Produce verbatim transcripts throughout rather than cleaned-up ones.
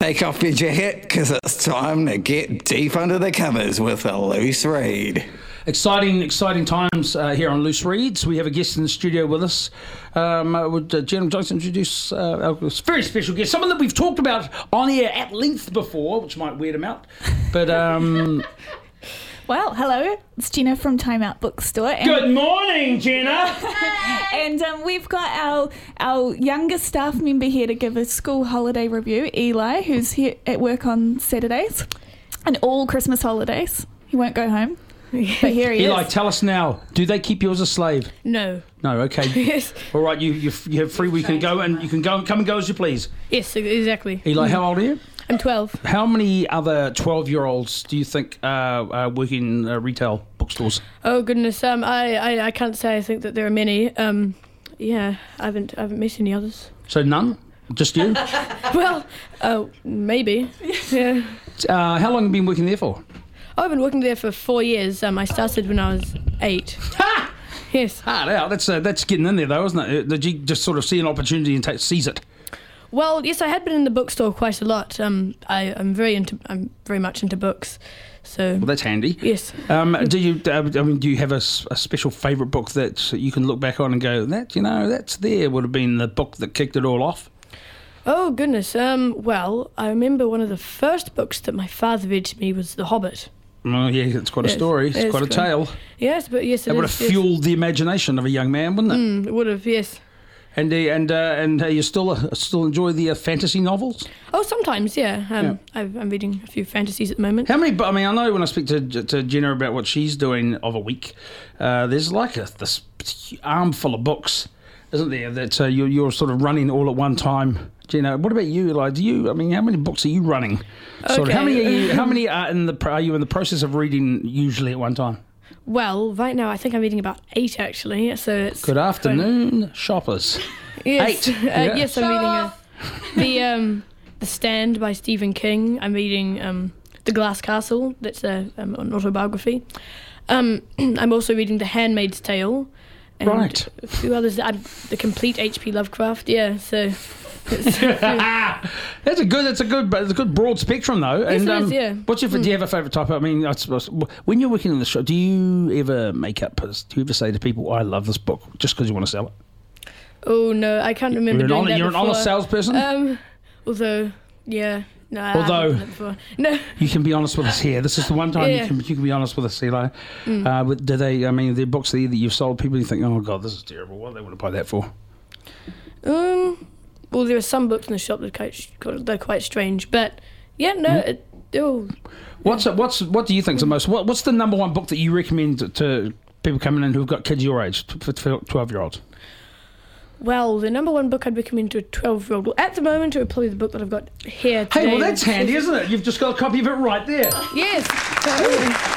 Take off your jacket, because it's time to get deep under the covers with a loose read. Exciting, exciting times uh, here on Loose Reads. We have a guest in the studio with us. Um, uh, would uh, Jen Johnson introduce uh, our very special guest, someone that we've talked about on air at length before, which might weird him out. But um, well, hello, it's Jenna from Time Out Bookstore. And good morning, Jenna. And um, we've got our our younger staff member here to give a school holiday review, Eli, who's here at work on Saturdays and all Christmas holidays. He won't go home. But here he Eli, is. tell us now, do they keep you as a slave? No. No, okay. Yes. All right, you, you you have free, we can go and you can go and come and go as you please. Yes, exactly. Eli, how old are you? I'm twelve. How many other twelve-year-olds do you think uh, uh, work in uh, retail bookstores? Oh goodness, um, I, I, I can't say I think that there are many. Um, yeah, I haven't I haven't met any others. So none? Just you? Well, oh, maybe. Yeah. Uh, how long have you been working there for? Oh, I've been working there for four years. Um, I started when I was eight. Ha! Yes. Hard out. That's uh, that's getting in there though, isn't it? Did you just sort of see an opportunity and take, seize it? Well, yes, I had been in the bookstore quite a lot. Um, I, I'm very into I'm very much into books. So. Well, that's handy. Yes. Um, do you? Uh, I mean, do you have a, a special favourite book that you can look back on and go, that you know, that's there would have been the book that kicked it all off? Oh goodness. Um, well, I remember one of the first books that my father read to me was The Hobbit. Oh yeah, it's quite a yes, story. It's, it's quite a good. tale. Yes, but yes, it It would is, have yes. fueled the imagination of a young man, wouldn't it? Mm, it would have, yes. And uh, and uh, and uh, you still uh, still enjoy the uh, fantasy novels? Oh, sometimes, yeah. Um, Yeah. I've, I'm reading a few fantasies at the moment. How many? But I mean, I know when I speak to to Jenna about what she's doing of a week, uh, there's like a this armful of books, isn't there? That uh, you're you're sort of running all at one time. Jenna, what about you? Like, do you? I mean, how many books are you running? Sort of, how many? Are you, how many are in the? Are you in the process of reading usually at one time? Well, right now I think I'm reading about eight actually. So it's Good afternoon, shoppers. Yes, Eight. Uh, Yeah. yes, I'm reading a, the um, The Stand by Stephen King. I'm reading um, The Glass Castle. That's a, um, an autobiography. Um, I'm also reading The Handmaid's Tale. And Right. A few others. I'm, the complete H P Lovecraft. Yeah. So. It's, That's a good. That's a good. It's a good broad spectrum, though. Yes, and it is, um, yeah. what's your? Do you have a favourite type? I mean, I suppose when you're working in the shop, do you ever make up? Do you ever say to people, "I love this book," just because you want to sell it? oh no, I can't remember You're an, doing honest, that you're an before. honest salesperson. Um, although, yeah, no. I Although- haven't done that before. No. You can be honest with us here. This is the one time Yeah. you can you can be honest with us, Eli. Mm. Uh, but do they? I mean, the books there that you've sold, people you think, "Oh God, this is terrible. What do they want to buy that for?" Um. Well, there are some books in the shop that are quite, they're quite strange, but yeah, no, Mm. it, oh, What's what's what do you think's the most? What, what's the number one book that you recommend to, to people coming in who've got kids your age, for twelve year olds? well, the number one book I'd recommend to a twelve-year-old. Well, at the moment, it would probably be the book that I've got here today. Hey, well that's which handy, is- isn't it? You've just got a copy of it right there. Yes. So,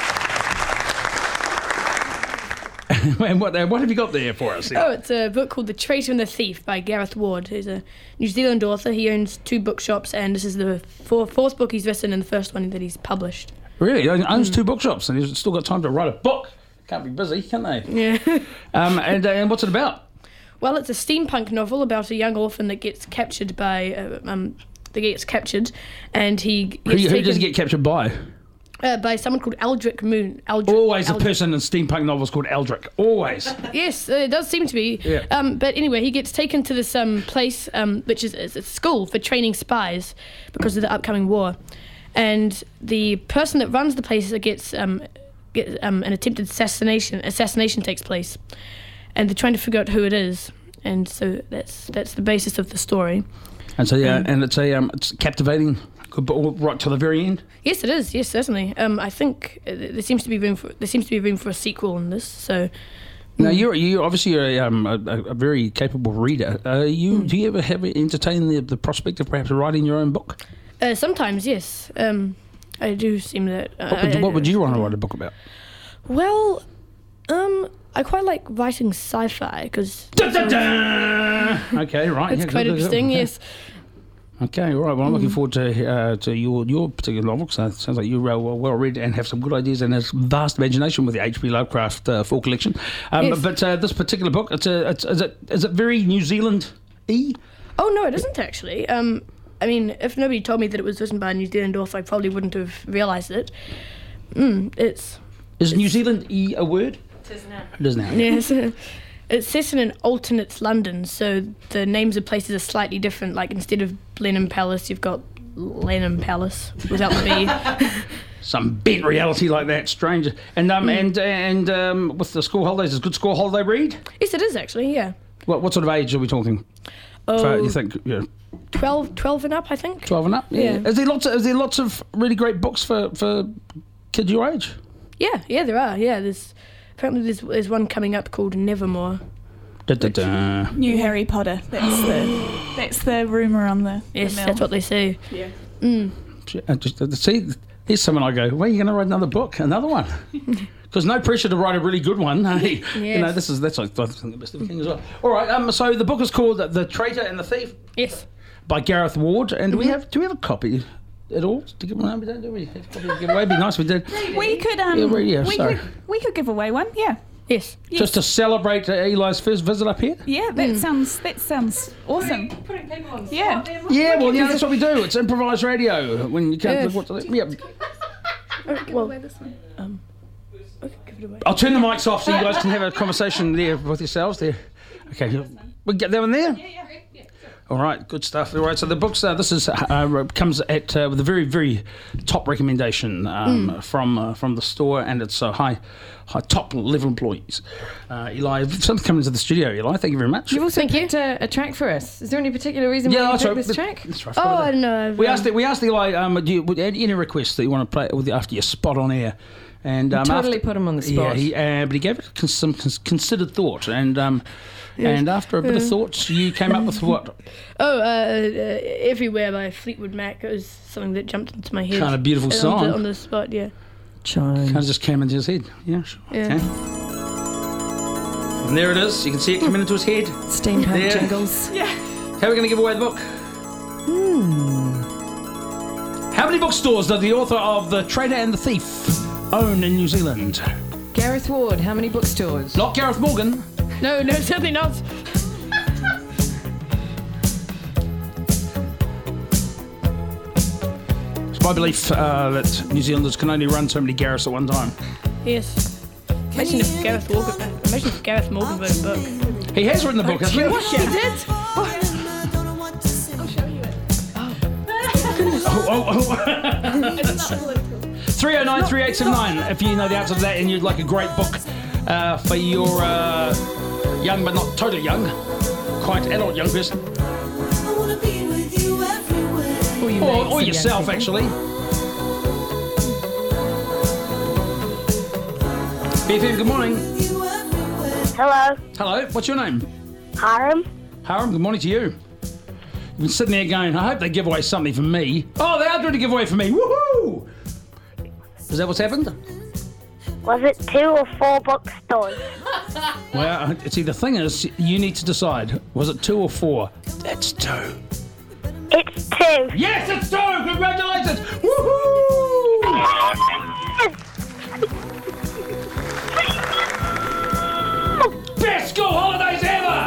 And what what have you got there for us? oh, it's a book called The Traitor and the Thief by Gareth Ward, who's a New Zealand author. He owns two bookshops, and this is the four, fourth book he's written and the first one that he's published. Really? He owns Mm. two bookshops and he's still got time to write a book. Can't be busy, can they? Yeah. Um, and, uh, and what's it about? Well, it's a steampunk novel about a young orphan that gets captured by uh, um that gets captured, and he gets Who, who taken does he get captured by? uh, by someone called Aldrich Moon. Aldrich, Always a Aldrich. person in steampunk novels called Eldrick. Always. Yes, uh, it does seem to be. Yeah. Um, but anyway, he gets taken to this um place um which is it's a school for training spies because of the upcoming war, and the person that runs the place gets um gets um an attempted assassination assassination takes place, and they're trying to figure out who it is, and so that's that's the basis of the story. And so yeah, Um, and it's a um, it's captivating, good, but all right to the very end. Yes, it is. Yes, certainly. Um, I think uh, there seems to be room for there seems to be room for a sequel in this. So, Now you're you obviously are a, um, a, a very capable reader. Uh, you Mm. do you ever have entertained the the prospect of perhaps writing your own book? uh, sometimes yes, um, I do seem that. Uh, What would, I- what would you want to write a book about? Well, um, I quite like writing sci-fi because Okay, right. it's yeah, quite good, good, interesting. good. Yes. Okay, all right. Well, I'm looking forward to uh, to your your particular novel. So it sounds like you're uh, well, well read and have some good ideas and a vast imagination with the H P Lovecraft uh, full collection. Um, Yes. But uh, this particular book, it's a, it's, is it is it very New Zealand-y? Oh no, it isn't actually. Um, I mean, if nobody told me that it was written by a New Zealand author, I probably wouldn't have realised it. Mm, it's Is New Zealand E a word? It is now. It is now. yes. It's set in an alternate London, so the names of places are slightly different. Like instead of Blenheim Palace, you've got Lenham Palace without the B. Some bent reality like that, strange. And um Mm. and and um with the school holidays, is good school holiday read? Yes, it is actually. Yeah. What what sort of age are we talking? Oh, For, you think you know, twelve, twelve and up, I think. twelve and up? Yeah. Is there lots of is there lots of really great books for, for kids your age? Yeah, yeah, there are. Yeah, there's apparently there's there's one coming up called Nevermore. Da, da, da. New Harry Potter. That's the that's the rumor on the. Yes, the mill. that's what they say. Yeah. Mm. Uh, just, uh, see, here's someone I go, well, you're going to write another book, another one. Because no pressure to write a really good one. Hey? You know, Yes. this is that's I think the best of the king as well. All right, um, so the book is called The Traitor and the Thief Yes. by Gareth Ward, and do we Mm-hmm. have do we have a copy at all to give? No, we don't, do we? Have a copy to give away. It'd be nice if we did. We could um. Yeah, well, yeah, we sorry. could we could give away one. Yeah. Yes. Just to celebrate uh, Eli's first visit up here. Yeah. That sounds that sounds awesome. Putting people on the Yeah. spot there, Yeah, well, yeah, that's what we do. It's improvised radio when you can't. Yes. What, yeah. Oh, well, this one. um, okay, give it away. I'll turn the mics off so you guys can have a conversation there with yourselves there. Okay, we get that one there. All right, good stuff. All right, so the books. Uh, this is uh, comes at uh, with a very, very top recommendation um, Mm. from uh, from the store, and it's uh, high, high top level employees. Uh, Eli, something coming into the studio. Eli, thank you very much. You've also Thank you. picked a, a track for us. Is there any particular reason yeah, why you that's picked right. this track? That's right. Oh, I don't know. I've, We um, asked we asked Eli, um, do you, would- any requests that you want to play with after your spot on air, and um, Totally after, put him on the Yeah, spot. he, uh, but he gave it con- some cons- considered thought, and um, and after a bit of thought, you came up with what Oh, uh, uh, Everywhere by Fleetwood Mac. It was something that jumped into my head. kind of beautiful on song? the, on the spot, yeah. Chimes. Kind of just came into his head. Yeah, sure. Yeah. Okay. And there it is. You can see it coming into his head. Steampunk There. jingles. How are we going to give away the book? Hmm. How many bookstores does the author of The Traitor and the Thief own in New Zealand? Gareth Ward, how many bookstores? Not Gareth Morgan. No, no, certainly not. It's my belief uh, that New Zealanders can only run so many Gareths at one time. Yes. Imagine if Gareth Morgan. Imagine if Gareth Morgan wrote a book. He has written the book, hasn't he? He did. Oh, oh, oh. three oh nine, three eight seven nine if you know the answer to that and you'd like a great book uh, for your uh, young but not totally young, quite adult young person. Or, you Or, made or some yourself, young people. actually. B F M, good morning. Hello, Hello, what's your name? Hiram. Hiram, good morning to you. You've been sitting there going, I hope they give away something for me. Oh, they are doing a giveaway for me. Woohoo! Is that what's happened? Was it two or four bookstores? Well, see, the thing is, you need to decide. Was it two or four? That's two. It's two. Yes, it's two! Congratulations! Woohoo! Best school holidays ever!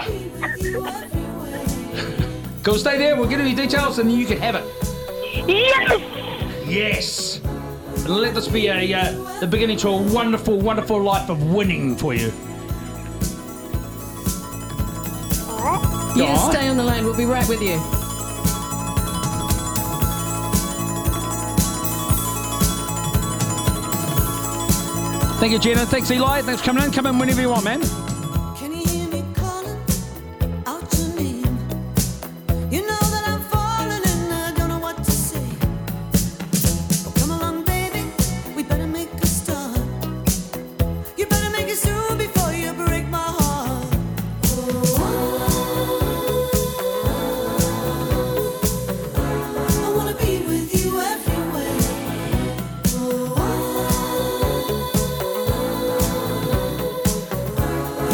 Go stay there, we'll give you details and you can have it. Yes! Yes! And let this be a uh, the beginning to a wonderful, wonderful life of winning for you. You Aw. stay on the line, we'll be right with you. Thank you, Jenna. Thanks, Eli. Thanks for coming in. Come in whenever you want, man. Can you hear me calling out your name? You know that I'm falling and I don't know what to say. Oh, come along, baby, we better make a start. You better make it soon before you break my heart. I wanna be with you everywhere. I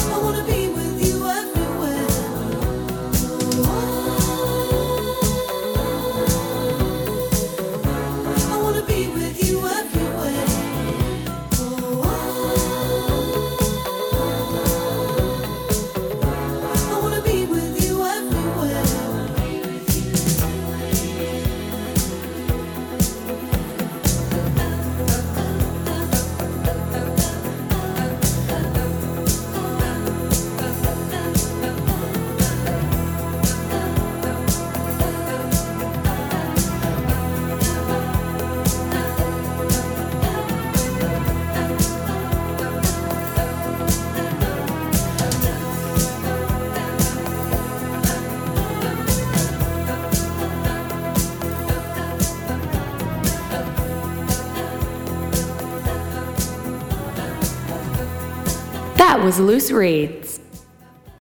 was Loose Read.